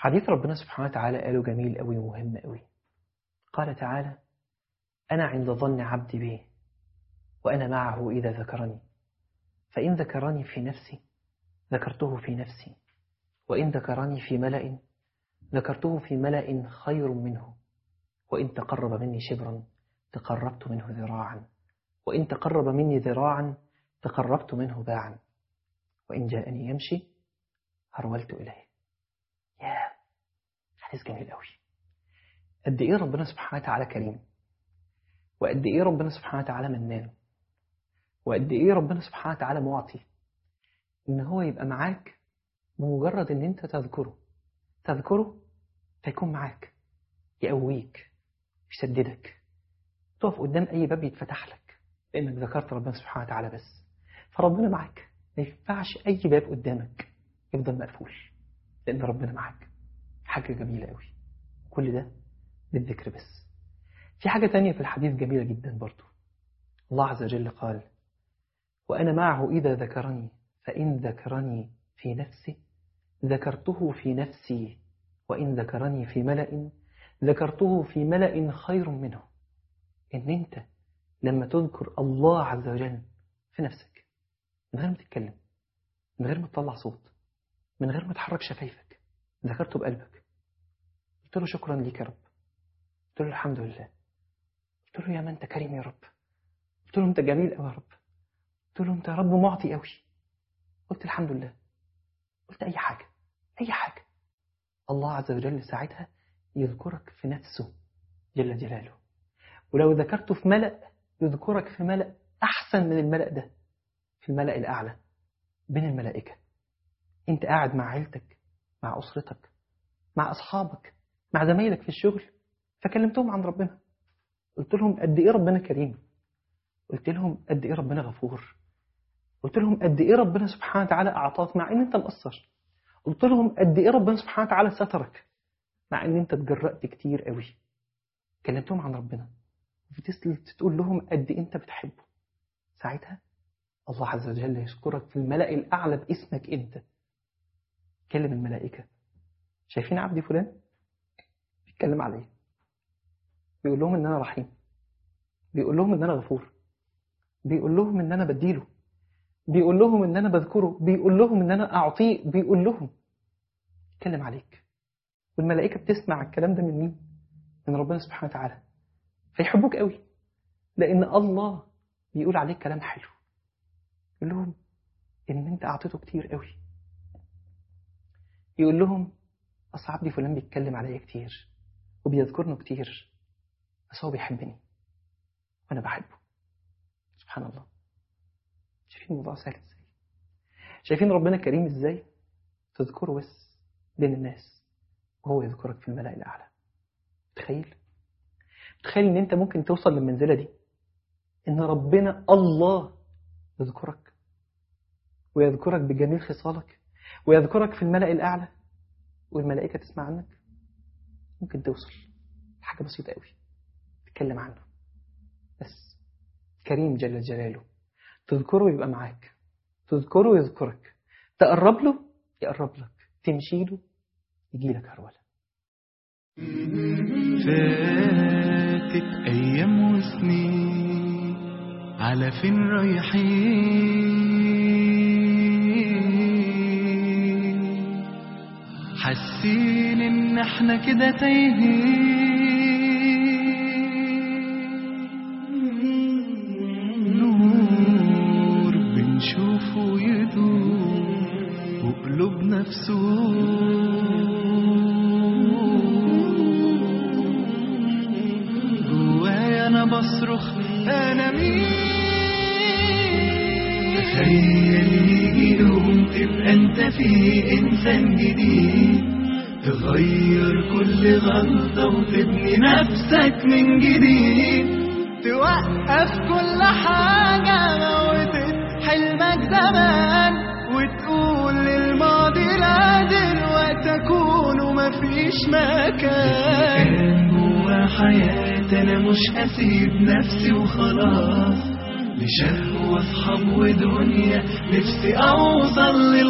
حديث ربنا سبحانه وتعالى قاله جميل قوي ومهم قوي. قال تعالى: أنا عند ظن عبدي بي وأنا معه إذا ذكرني، فإن ذكرني في نفسي ذكرته في نفسي، وإن ذكرني في ملأ ذكرته في ملأ خير منه، وإن تقرب مني شبرا تقربت منه ذراعا، وإن تقرب مني ذراعا تقربت منه باعا، وإن جاءني يمشي هرولت إليه. يا حديث جميل قوي. قد إيه ربنا سبحانه وتعالى كريم، وقد إيه ربنا سبحانه وتعالى منان، وقد إيه ربنا سبحانه وتعالى معطي، إن هو يبقى معاك بمجرد إن أنت تذكره فيكون معاك، يقويك، يسددك، تقف قدام أي باب يتفتح لك لأنك ذكرت ربنا سبحانه وتعالى بس. فربنا معاك، ما ينفعش أي باب قدامك يفضل مقفول لأن ربنا معاك. حاجة جميلة قوي، كل ده بالذكر بس. في حاجة تانية في الحديث جميلة جدا برضو. الله عز وجل قال: وأنا معه إذا ذكرني، فإن ذكرني في نفسي ذكرته في نفسي، وإن ذكرني في ملأ ذكرته في ملأ خير منه. إن أنت لما تذكر الله عز وجل في نفسك من غير ما تتكلم، من غير ما تطلع صوت، من غير ما تحرك شفايفك، ذكرته بقلبك، قلت له شكرا ليك يا رب، قلت له الحمد لله، قلت له يا من أنت كريم يا رب، قلت له أنت جميل أوي يا رب، قلت له أنت يا رب معطي أوي، قلت الحمد لله، قلت أي حاجة، الله عز وجل ساعتها يذكرك في نفسه جل جلاله. ولو ذكرته في ملأ يذكرك في ملأ أحسن من الملأ ده، في الملأ الأعلى بين الملائكة. أنت قاعد مع عيلتك، مع أسرتك، مع أصحابك، مع زمايلك في الشغل، فكلمتهم عن ربنا، قلت لهم قد إيه ربنا كريم، قلت لهم قد إيه ربنا غفور، قلت لهم قد إيه ربنا سبحانه وتعالى أعطاك مع إن أنت مقصر، قلت لهم قد إيه ربنا سبحانه وتعالى سترك مع إن أنت اتجرأت كتير قوي. كلمتهم عن ربنا، تقول لهم قد إيه أنت بتحبه. ساعتها الله عز وجل يشكرك في الملأ الأعلى باسمك أنت. كلم الملائكة: شايفين عبدي فلان؟ بيتكلم عليه، بيقول لهم إن أنا رحيم، بيقول لهم إن أنا غفور، بيقول لهم إن أنا بديله، بيقول لهم إن أنا بذكره، بيقول لهم إن أنا أعطيه، بيقول لهم اتكلم عليك. والملائكة بتسمع الكلام ده من مين؟ من ربنا سبحانه وتعالى. فيحبوك قوي لأن الله بيقول عليك كلام حلو، يقول لهم إن أنت أعطيته كتير قوي، يقول لهم أصل عبدي فلان بيتكلم عليا كتير وبيذكرني كتير، بس هو بيحبني وأنا بحبه. سبحان الله. شايفين الموضوع سهل إزاي؟ شايفين ربنا كريم إزاي؟ تذكره بس بين الناس وهو يذكرك في الملأ الأعلى. تخيل إن أنت ممكن توصل للمنزلة دي، إن ربنا الله يذكرك ويذكرك بجميل خصالك ويذكرك في الملأ الأعلى والملائكة تسمع عنك. ممكن توصل حاجة بسيطة قوي تتكلم عنه بس. كريم جل جلاله، تذكره يبقى معاك، تذكره يذكرك، تقرب له يقرب لك، تمشي له يجي لك هرولة. فاتت أيام وسنين، على فين رايحين؟ حاسين إن احنا كده تايهين. نور بنشوفه يدور وقلوبنا بسور، بصرخ أنا مين؟ تخيل يجي يوم تبقى أنت فيه إنسان جديد، تغير كل غلطة وتبني نفسك من جديد، توقف كل حاجة موتت حلمك زمان، وتقول للماضي لا دلوقتي أكون ومفيش مكان. جوا حياتي أنا مش هسيب نفسي وخلاص، لشهوة أصحاب ودنيا نفسي أوصل